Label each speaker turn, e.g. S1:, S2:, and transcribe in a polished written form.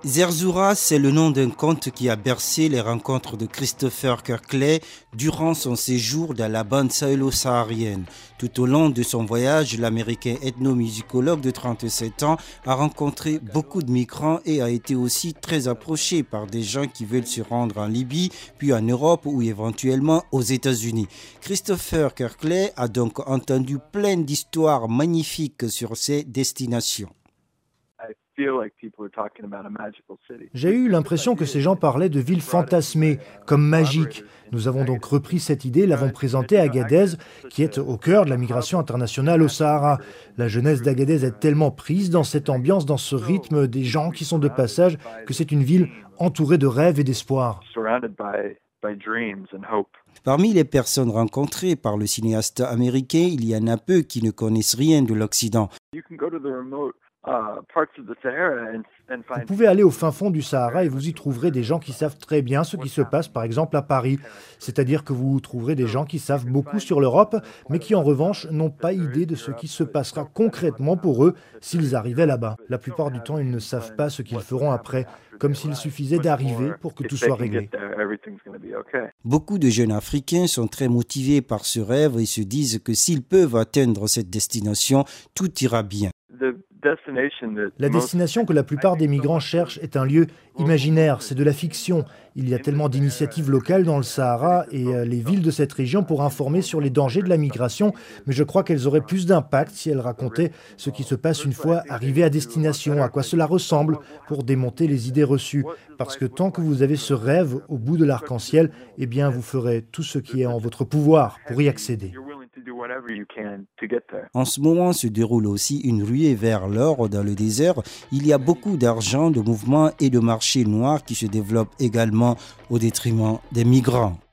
S1: Zerzura, c'est le nom d'un conte qui a bercé les rencontres de Christopher Kirkley durant son séjour dans la bande sahélo-saharienne. Tout au long de son voyage, l'Américain ethnomusicologue de 37 ans a rencontré beaucoup de migrants et a été aussi très approché par des gens qui veulent se rendre en Libye, puis en Europe ou éventuellement aux États-Unis. Christopher Kirkley a donc entendu plein d'histoires magnifiques sur ces destinations.
S2: J'ai eu l'impression que ces gens parlaient de villes fantasmées, comme magiques. Nous avons donc repris cette idée et l'avons présentée à Agadez, qui est au cœur de la migration internationale au Sahara. La jeunesse d'Agadez est tellement prise dans cette ambiance, dans ce rythme des gens qui sont de passage, que c'est une ville entourée de rêves et d'espoir.
S1: Parmi les personnes rencontrées par le cinéaste américain, il y en a peu qui ne connaissent rien de l'Occident.
S2: Vous pouvez aller au fin fond du Sahara et vous y trouverez des gens qui savent très bien ce qui se passe, par exemple à Paris. C'est-à-dire que vous trouverez des gens qui savent beaucoup sur l'Europe, mais qui en revanche n'ont pas idée de ce qui se passera concrètement pour eux s'ils arrivaient là-bas. La plupart du temps, ils ne savent pas ce qu'ils feront après, comme s'il suffisait d'arriver pour que tout soit réglé.
S1: Beaucoup de jeunes Africains sont très motivés par ce rêve et se disent que s'ils peuvent atteindre cette destination, tout ira bien.
S2: La destination que la plupart des migrants cherchent est un lieu imaginaire, c'est de la fiction. Il y a tellement d'initiatives locales dans le Sahara et les villes de cette région pour informer sur les dangers de la migration, mais je crois qu'elles auraient plus d'impact si elles racontaient ce qui se passe une fois arrivées à destination, à quoi cela ressemble, pour démonter les idées reçues. Parce que tant que vous avez ce rêve au bout de l'arc-en-ciel, eh bien vous ferez tout ce qui est en votre pouvoir pour y accéder.
S1: En ce moment se déroule aussi une ruée vers l'or dans le désert. Il y a beaucoup d'argent, de mouvements et de marchés noirs qui se développent également au détriment des migrants.